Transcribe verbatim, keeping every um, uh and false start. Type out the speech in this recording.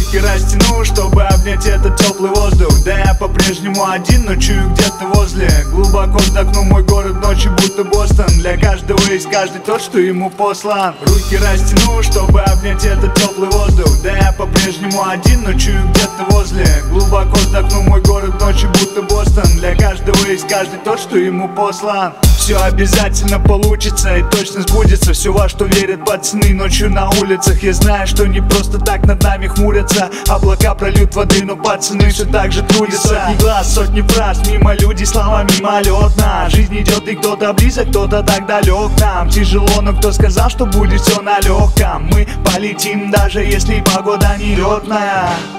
Руки растяну, чтобы обнять этот теплый воздух. Да я по-прежнему один, но чую где-то возле. Глубоко вдохну мой город ночью, будто Бостон. Для каждого есть каждый тот, что ему послан. Руки растяну, чтобы обнять этот теплый воздух. Да я по-прежнему один, но чую где-то возле. Глубоко вдохну мой город ночью, будто Бостон. Для каждого есть каждый тот, что ему послан. Все обязательно получится и точно сбудется. Все, во что верят пацаны ночью на улицах. Я знаю, что не просто так над нами хмурятся. Облака прольют воды, но пацаны все так же трудятся. Сотни глаз, сотни фраз, мимо людей, слова мимолетно. Жизнь идет, и кто-то близок, кто-то так далек. Нам тяжело, но кто сказал, что будет все на легком? Мы полетим, даже если погода нелетная.